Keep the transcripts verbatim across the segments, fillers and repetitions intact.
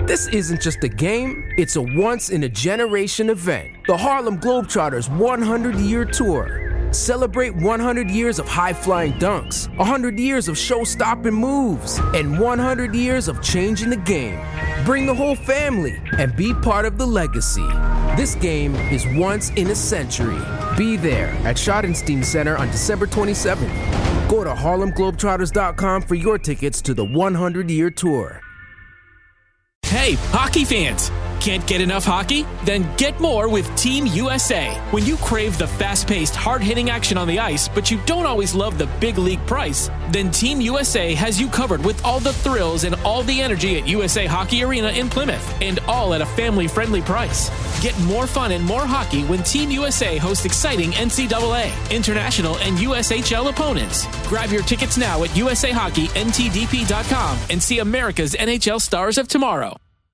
This isn't just a game, it's a once-in-a-generation event. The Harlem Globetrotters one hundred year Tour. Celebrate one hundred years of high-flying dunks, one hundred years of show-stopping moves, and one hundred years of changing the game. Bring the whole family and be part of the legacy. This game is once in a century. Be there at Schottenstein Center on December twenty-seventh. Go to Harlem Globetrotters dot com for your tickets to the one hundred year Tour. Hey, hockey fans! Can't get enough hockey? Then get more with Team U S A. When you crave the fast-paced, hard-hitting action on the ice, but you don't always love the big league price, then Team U S A has you covered with all the thrills and all the energy at U S A Hockey Arena in Plymouth, and all at a family-friendly price. Get more fun and more hockey when Team U S A hosts exciting N C double A, international, and U S H L opponents. Grab your tickets now at U S A Hockey N T D P dot com and see America's N H L stars of tomorrow.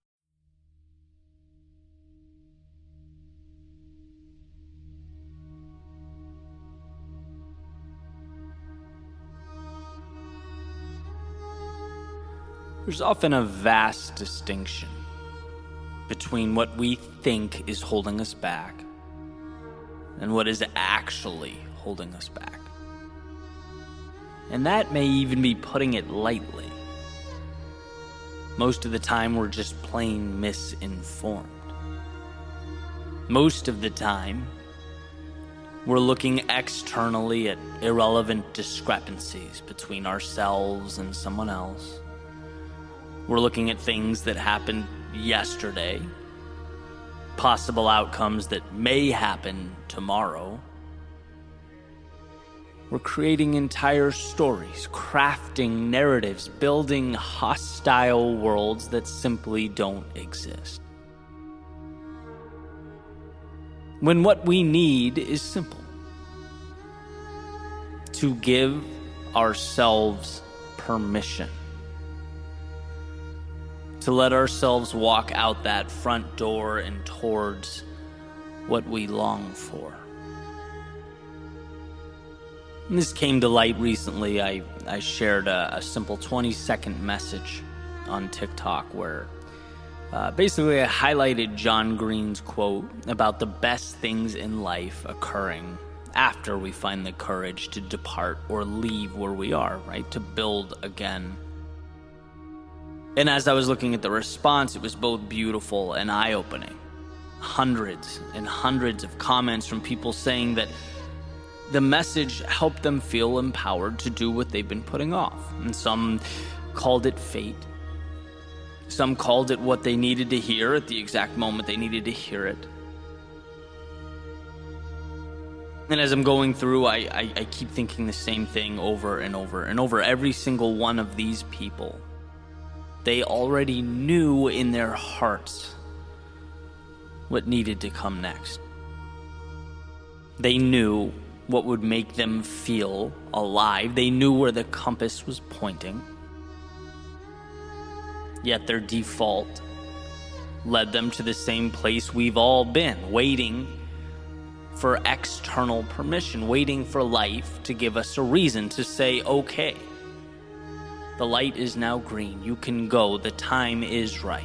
There's often a vast distinction between what we think is holding us back and what is actually holding us back. And that may even be putting it lightly. Most of the time, we're just plain misinformed. Most of the time, we're looking externally at irrelevant discrepancies between ourselves and someone else. We're looking at things that happened yesterday, possible outcomes that may happen tomorrow. We're creating entire stories, crafting narratives, building hostile worlds that simply don't exist. When what we need is simple: to give ourselves permission. To let ourselves walk out that front door and towards what we long for. And this came to light recently. I, I shared a, a simple twenty second message on TikTok where uh, basically I highlighted John Green's quote about the best things in life occurring after we find the courage to depart or leave where we are, right? To build again. And as I was looking at the response, it was both beautiful and eye-opening. Hundreds and hundreds of comments from people saying that the message helped them feel empowered to do what they've been putting off. And some called it fate. Some called it what they needed to hear at the exact moment they needed to hear it. And as I'm going through, I, I, I keep thinking the same thing over and over and over. Every single one of these people, they already knew in their hearts what needed to come next. They knew what would make them feel alive. They knew where the compass was pointing. Yet their default led them to the same place we've all been, waiting for external permission, waiting for life to give us a reason to say, okay, the light is now green. You can go. The time is right.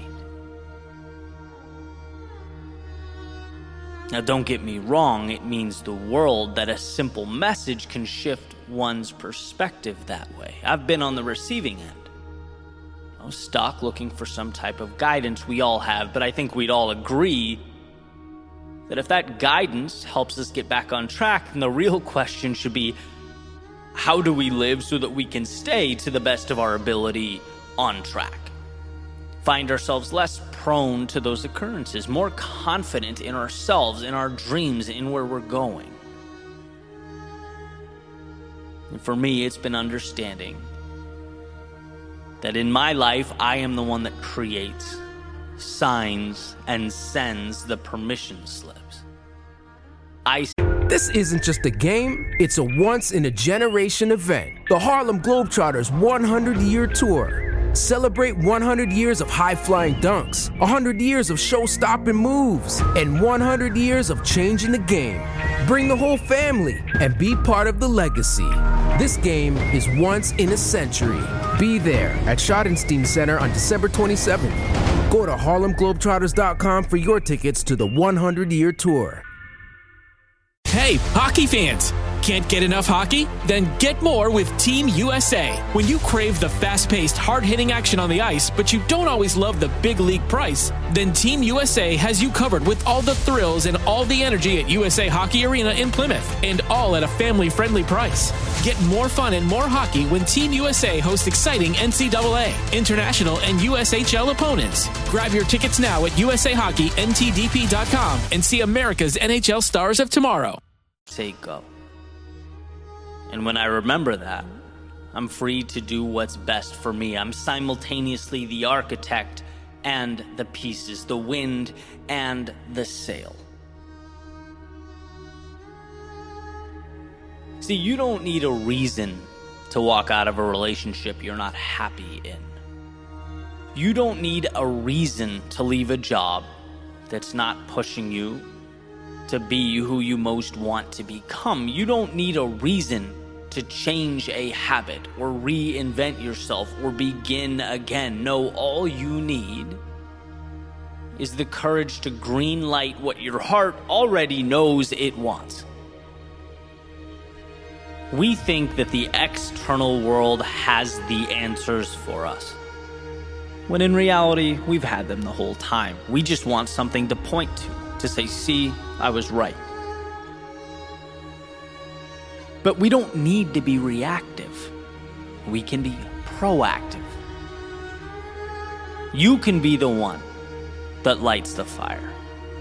Now, don't get me wrong. It means the world that a simple message can shift one's perspective that way. I've been on the receiving end. I was stuck looking for some type of guidance. We all have, but I think we'd all agree that if that guidance helps us get back on track, then the real question should be, how do we live so that we can stay to the best of our ability on track? Find ourselves less prone to those occurrences, more confident in ourselves, in our dreams, in where we're going. And for me, it's been understanding that in my life, I am the one that creates, signs, and sends the permission slips. I This isn't just a game, it's a once-in-a-generation event. The Harlem Globetrotters one hundred year Tour. Celebrate one hundred years of high-flying dunks, one hundred years of show-stopping moves, and one hundred years of changing the game. Bring the whole family and be part of the legacy. This game is once in a century. Be there at Schottenstein Center on December twenty-seventh. Go to Harlem Globetrotters dot com for your tickets to the hundred-year tour. Hey, hockey fans! Can't get enough hockey? Then get more with Team U S A. When you crave the fast-paced, hard-hitting action on the ice, but you don't always love the big league price, then Team U S A has you covered with all the thrills and all the energy at U S A Hockey Arena in Plymouth, and all at a family-friendly price. Get more fun and more hockey when Team U S A hosts exciting N C double A, international, and U S H L opponents. Grab your tickets now at U S A Hockey N T D P dot com and see America's N H L stars of tomorrow. Take go. And when I remember that, I'm free to do what's best for me. I'm simultaneously the architect and the pieces, the wind and the sail. See, you don't need a reason to walk out of a relationship you're not happy in. You don't need a reason to leave a job that's not pushing you to be who you most want to become. You don't need a reason to change a habit or reinvent yourself or begin again. No, all you need is the courage to green light what your heart already knows it wants. We think that the external world has the answers for us, when in reality, we've had them the whole time. We just want something to point to, to say, see, I was right. But we don't need to be reactive. We can be proactive. You can be the one that lights the fire.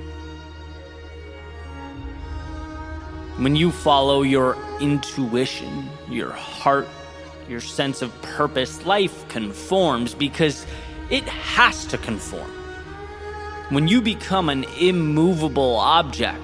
When you follow your intuition, your heart, your sense of purpose, life conforms because it has to conform. When you become an immovable object,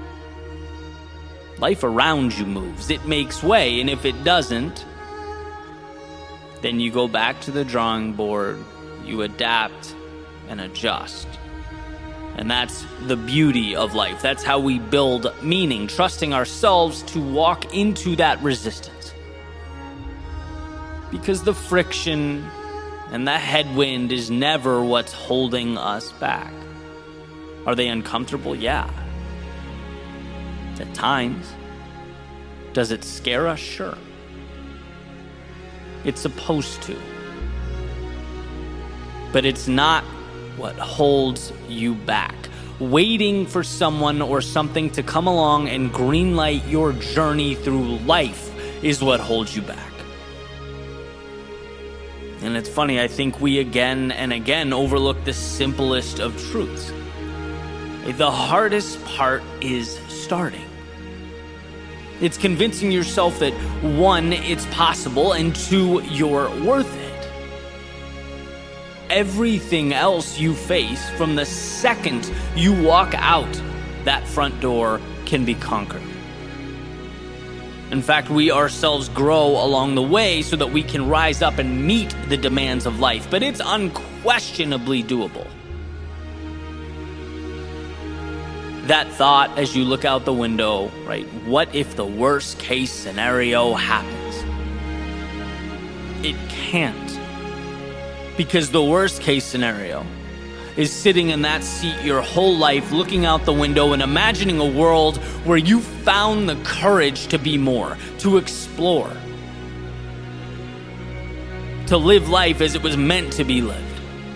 life around you moves. It makes way, and if it doesn't, then you go back to the drawing board, you adapt and adjust. And that's the beauty of life. That's how we build meaning, trusting ourselves to walk into that resistance. Because the friction and the headwind is never what's holding us back. Are they uncomfortable? Yeah. At times. Does it scare us? Sure. It's supposed to. But it's not what holds you back. Waiting for someone or something to come along and greenlight your journey through life is what holds you back. And it's funny, I think we again and again overlook the simplest of truths. The hardest part is starting. It's convincing yourself that, one, it's possible, and two, you're worth it. Everything else you face from the second you walk out that front door can be conquered. In fact, we ourselves grow along the way so that we can rise up and meet the demands of life, but it's unquestionably doable. That thought as you look out the window, right? What if the worst case scenario happens? It can't. Because the worst case scenario is sitting in that seat your whole life, looking out the window and imagining a world where you found the courage to be more, to explore, to live life as it was meant to be lived.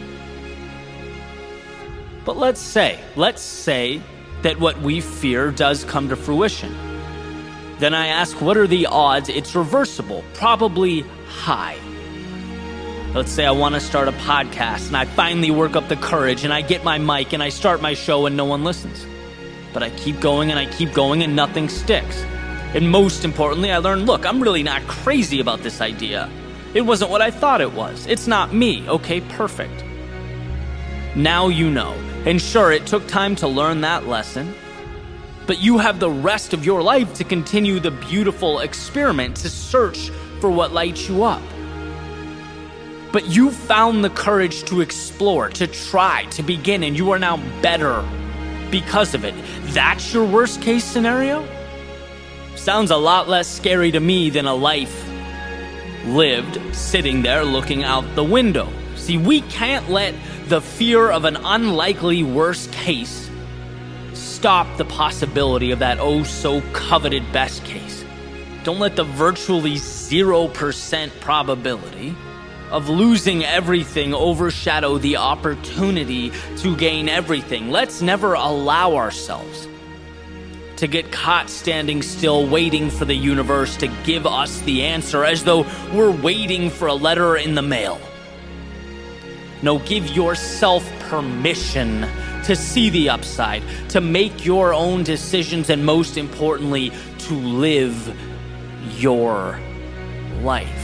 But let's say, let's say that what we fear does come to fruition. Then I ask, what are the odds it's reversible? Probably high. Let's say I want to start a podcast and I finally work up the courage and I get my mic and I start my show and no one listens. But I keep going and I keep going and nothing sticks. And most importantly, I learn, look, I'm really not crazy about this idea. It wasn't what I thought it was. It's not me. Okay, perfect. Now you know. And sure, it took time to learn that lesson. But you have the rest of your life to continue the beautiful experiment, to search for what lights you up. But you found the courage to explore, to try, to begin, and you are now better because of it. That's your worst case scenario? Sounds a lot less scary to me than a life lived sitting there looking out the window. See, we can't let the fear of an unlikely worst case stop the possibility of that oh-so-coveted best case. Don't let the virtually zero percent probability of losing everything overshadow the opportunity to gain everything. Let's never allow ourselves to get caught standing still, waiting for the universe to give us the answer, as though we're waiting for a letter in the mail. No, give yourself permission to see the upside, to make your own decisions, and most importantly, to live your life.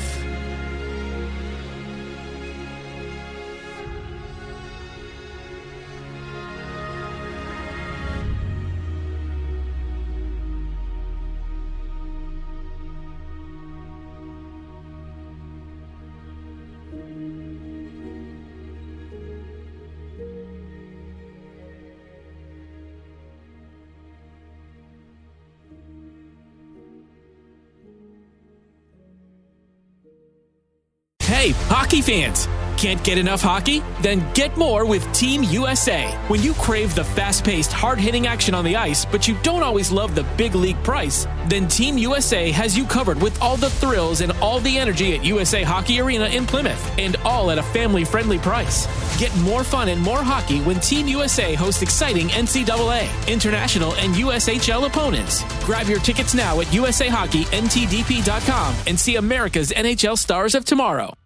Hey, hockey fans! Can't get enough hockey? Then get more with Team U S A. When you crave the fast-paced, hard-hitting action on the ice, but you don't always love the big league price, then Team U S A has you covered with all the thrills and all the energy at U S A Hockey Arena in Plymouth, and all at a family-friendly price. Get more fun and more hockey when Team U S A hosts exciting N C double A, international, and U S H L opponents. Grab your tickets now at U S A Hockey N T D P dot com and see America's N H L stars of tomorrow.